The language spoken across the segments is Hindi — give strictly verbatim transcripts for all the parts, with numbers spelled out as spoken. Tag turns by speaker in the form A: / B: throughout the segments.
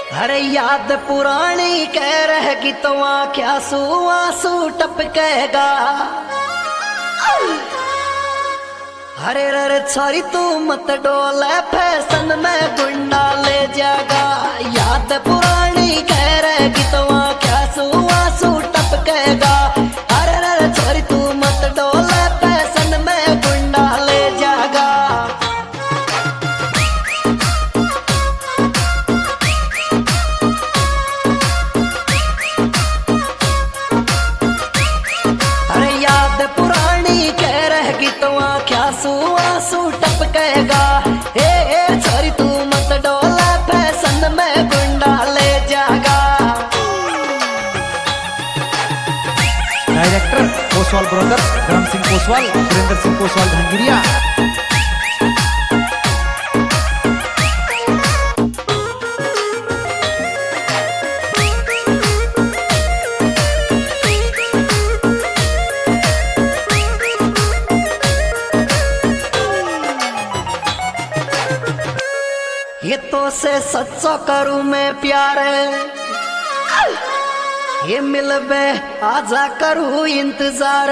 A: अरे याद पुरानी कह रह कि तो क्या आंसू आंसू टपकेगा। अरे रे छोरी तू मत डोले फैशन में गुंडा ले जाएगा। याद पुरानी कह रहे कि तो क्या आंसू आंसू टपकेगा। अरे रे छोरी तू मत डोले फैशन में गुंडा ले जाएगा। अरे याद पुरानी कह रहे कि तो क्या आंसू आंसू टपकेगा। ए ए छोरी तू मत डोला फैशन में गुंडा ले जाएगा।
B: डायरेक्टर कोसवाल ब्रदर्स, धर्म सिंह कोसवाल, वीरेंद्र सिंह कोसवाल धनगिरिया।
A: ये तो से सच्चा करूं मैं प्यार, ये मिलबे आजा करूं इंतजार।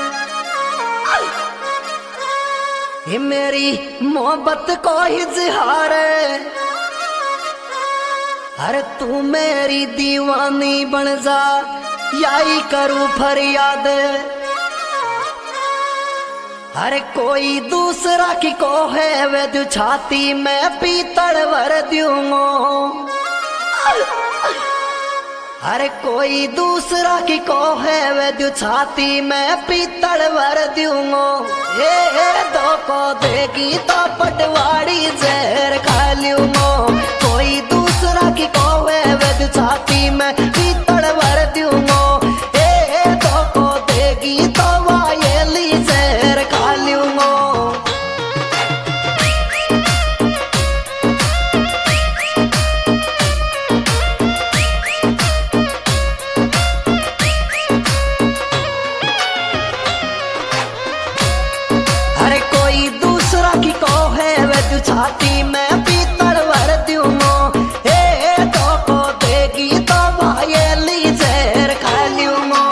A: ये मेरी मोहब्बत को इजहार, अरे तू मेरी दीवानी बन जा याई करूं फरियाद। अरे कोई दूसरा की को है वे दू छाती में पीतड़ भर दूंगो। अरे कोई दूसरा की को है वे दू छाती में पीतड़ भर दूंगो। ए ए दो को देगी तो पटवाड़ी जहर खा लूंगो। कोई दूसरा की को है वे दू छाती में पीतड़ भर दूंगो। ए ए दो को देगी तो वायली जहर खा लूंगो। अरे कोई दूसरा की को है वे तू छाती में पीतड़ भर दूंगो। ए ए तो को देगी तो वायली जहर खा लूंगो।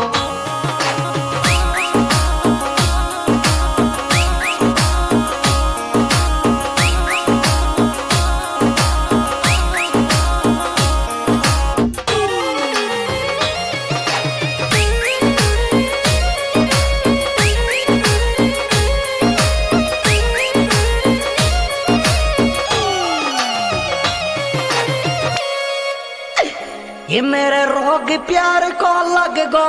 A: ये मेरे रोग प्यार को लग गो।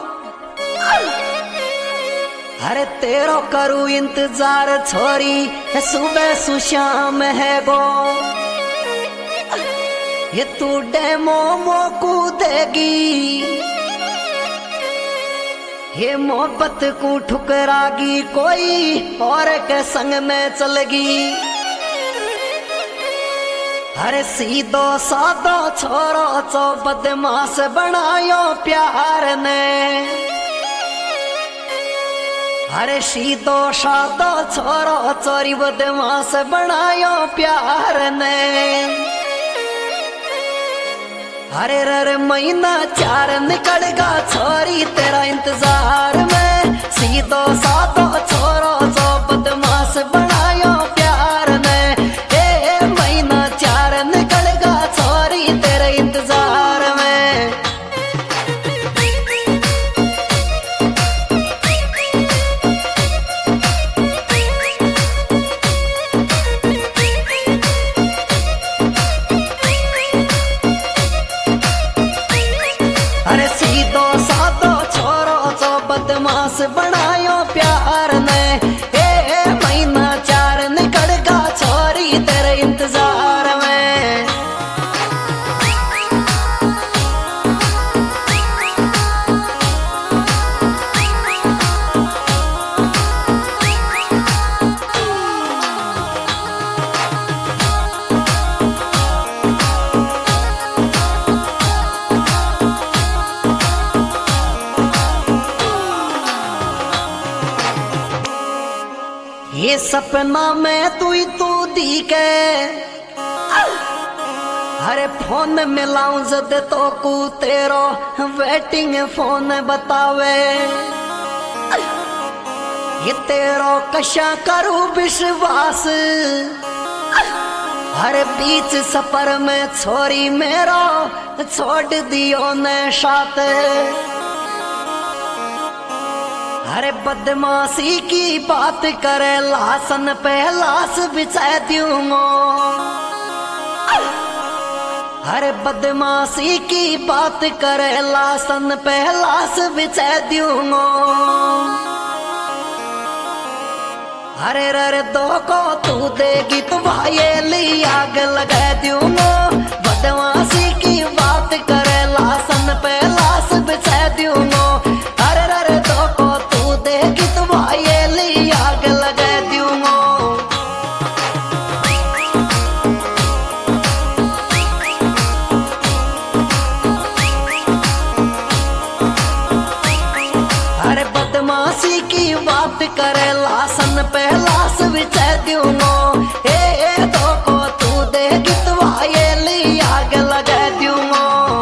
A: अरे तेरो करूं इंतजार छोरी सुबह सुशाम है गो। ये तू डेमो मोकू देगी, ये मोहब्बत को ठुकरागी कोई और के संग में चलगी। अरे सीधो सादो छोरो चो बदमाश बनायो प्यार ने। अरे सीधो सादो छोरो चोरी बदमाश बनायो प्यार ने। अरे रे महीना चार निकलेगा छोरी तेरा इंतजार में। सीधो सादो छोरो चो बदमाश बनायो प्यार ने। ए महीना चार निकलेगा छोरी तेरे इंतजार में। अरे सीधो सादो छोरो चो बदमाश बनायो प्यार ने। ए महीना चार निकलेगा छोरी तेरे इंतजार में। ये सपना में तू ही तू दी के अरे फोन मिलाऊं जद तो कू तेरो वेटिंग फोन बतावे ये तेरो कशा करूं विश्वास। हर बीच सफर में छोरी मेरो छोड़ दियो ने साथ। अरे बदमाशी की बात करे लासन पे लाश बिछा दूंगो। अरे बदमाशी की बात करे लासन पे लाश बिछा दूंगो। अरे रे दो को तू देगी तो भाई ली आग लगा दूंगो। बदमाशी की बात करे लासन पे लाश बिछा दूंगो। अरे रे दो को तू देगी तो भाई ली आग लगा दूंगो। अरे बदमाशी की बात करे लासन पे लाश बिछा दूंगो। ए ए दो को तू देगी तो भाई ली आग लगा दूंगो।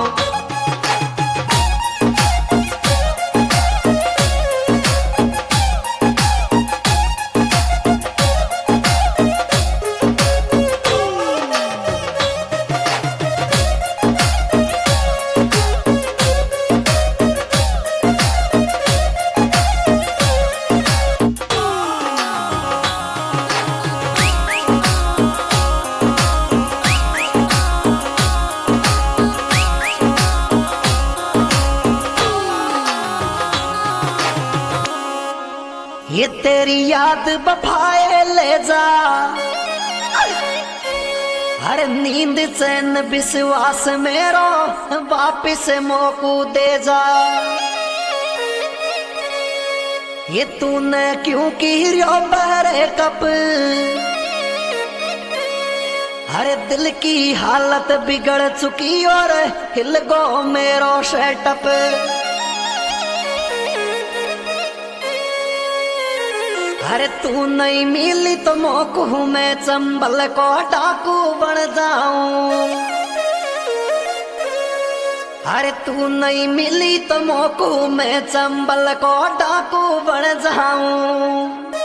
A: ये तेरी याद बफाए ले जा। हर नींद चैन विश्वास मेरो वापिस मोकू दे जा। ये तूने क्यों की रियो बहरे कप। हर दिल की हालत बिगड़ चुकी और हिल गो मेरो सेटअप। अरे तू नहीं मिली तो मोकू मैं चंबल को डाकू बन जाऊं। अरे तू नहीं मिली तो मोकू मैं चंबल को डाकू बन जाऊं।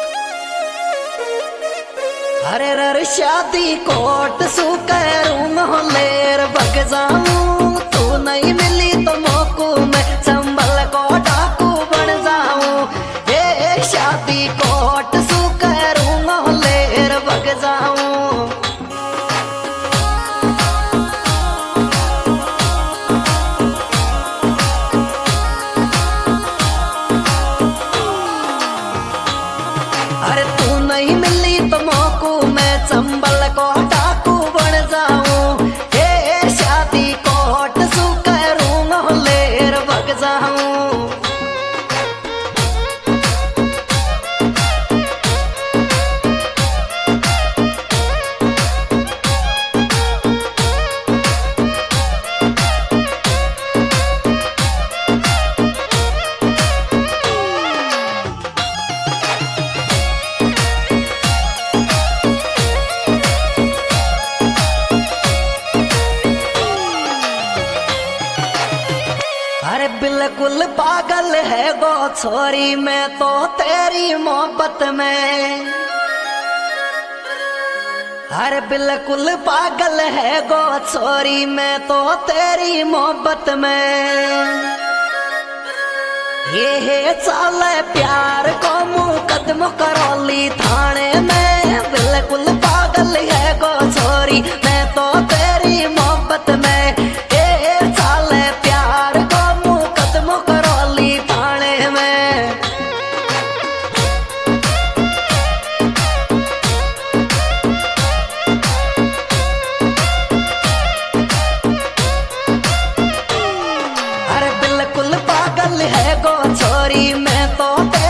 A: अरे रे शादी कोट सू करूं मोहलेर बग जाऊं। तू नहीं मिली तो मोकू मैं चंबल को डाकू बन जाऊं। ए शादी कोट सू करूं मोहलेर बग जाऊं। अरे तू नहीं मिली तो मोकू मैं चंबल को डाकू बन जाऊं। ए शादी कोट सू करूं मोहलेर बग जाऊं। अरे बिल्कुल पागल है गो छोरी मैं तो तेरी मोहब्बत में। अरे बिल्कुल पागल है गो छोरी मैं तो तेरी मोहब्बत में। ये है चाल प्यार को मुकदम करौली थाने में। बिल्कुल पागल है गो छोरी मैं तो तेरी मोहब्बत में। ये चाल प्यार को मुकदम करौली थाने में। अरे बिल्कुल पागल है गो छोरी मैं तो